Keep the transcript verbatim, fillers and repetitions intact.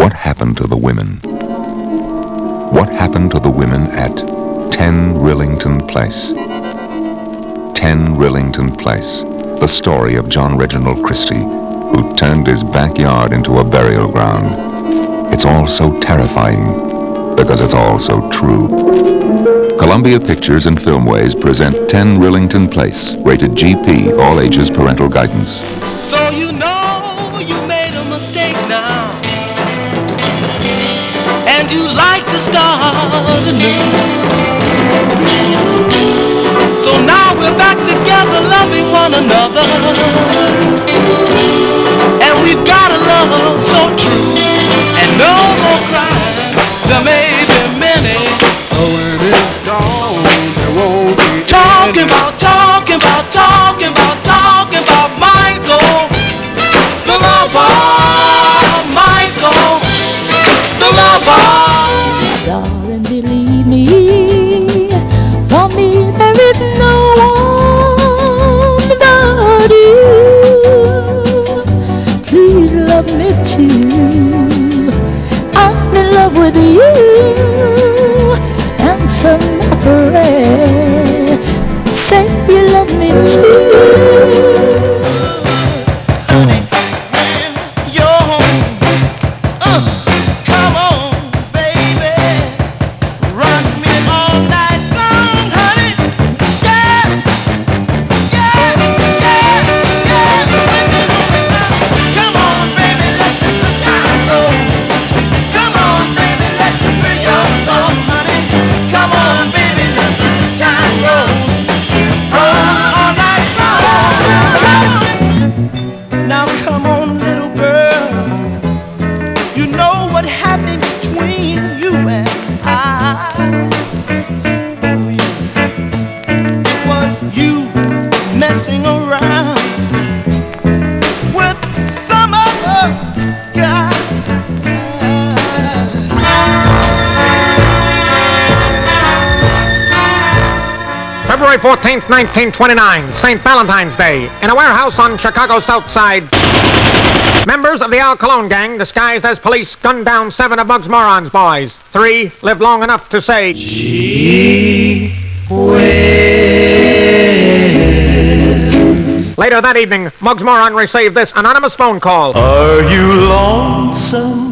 What happened to the women? What happened to the women at ten Rillington Place? ten Rillington Place, the story of John Reginald Christie, who turned his backyard into a burial ground. It's all so terrifying because it's all so true. Columbia Pictures and Filmways present ten Rillington Place, rated G P, all ages, parental guidance. So you know you made a mistake now, and you like to start anew. So now we're back together, loving one another, and we've got a love so true, and no more crying. There may be many, oh, when it's gone, there won't be talking any. about, talking about, talking about, talking about Michael, the lover, Michael, the lover. Darling, believe me, for me there is no one but you. Please love me too. I'm in love with you. Answer my prayer. Say you love me too. Honey, when you're home, uh, come on, baby, rock me all night long, honey. Yeah, yeah, yeah, yeah. Come on, baby, let the good time roll. Come on, baby, let me free your soul, honey. Come on, baby, let the good time roll. Roll all night long. Now come on, little girl. You know what happened between you and I. It was you messing around with some other guy. February fourteenth, nineteen twenty-nine, Saint Valentine's Day, in a warehouse on Chicago's South Side. Members of the Al Cologne gang, disguised as police, gunned down seven of Muggs Moron's boys. Three lived long enough to say, gee whiz. Later that evening, Muggs Moron received this anonymous phone call. Are you lonesome